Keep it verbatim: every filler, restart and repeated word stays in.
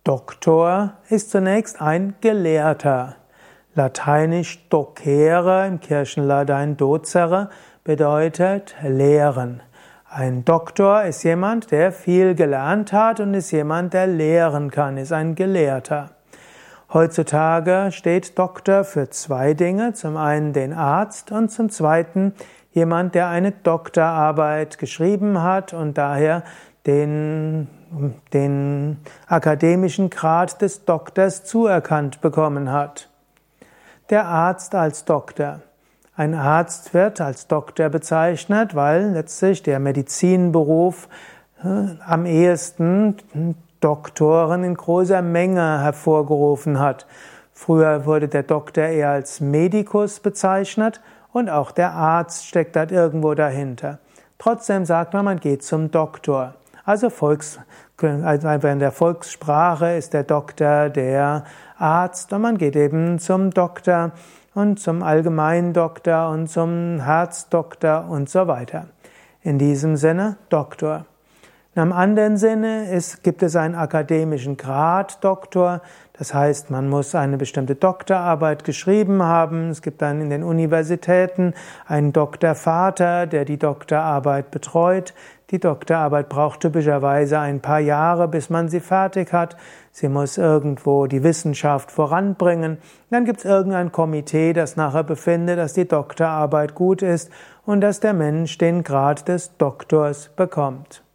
Doktor ist zunächst ein Gelehrter. Lateinisch docere, im Kirchenlatein docere, bedeutet lehren. Ein Doktor ist jemand, der viel gelernt hat und ist jemand, der lehren kann, ist ein Gelehrter. Heutzutage steht Doktor für zwei Dinge. Zum einen den Arzt und zum zweiten jemand, der eine Doktorarbeit geschrieben hat und daher den, den akademischen Grad des Doktors zuerkannt bekommen hat. Der Arzt als Doktor. Ein Arzt wird als Doktor bezeichnet, weil letztlich der Medizinberuf äh, am ehesten Doktoren in großer Menge hervorgerufen hat. Früher wurde der Doktor eher als Medicus bezeichnet und auch der Arzt steckt dort irgendwo dahinter. Trotzdem sagt man, man geht zum Doktor. Also, Volks, also in der Volkssprache ist der Doktor der Arzt und man geht eben zum Doktor und zum Allgemeindoktor und zum Herzdoktor und so weiter. In diesem Sinne Doktor. In einem anderen Sinne ist, gibt es einen akademischen Grad Doktor, das heißt, man muss eine bestimmte Doktorarbeit geschrieben haben. Es gibt dann in den Universitäten einen Doktorvater, der die Doktorarbeit betreut. Die Doktorarbeit braucht typischerweise ein paar Jahre, bis man sie fertig hat. Sie muss irgendwo die Wissenschaft voranbringen. Dann gibt es irgendein Komitee, das nachher befindet, dass die Doktorarbeit gut ist und dass der Mensch den Grad des Doktors bekommt.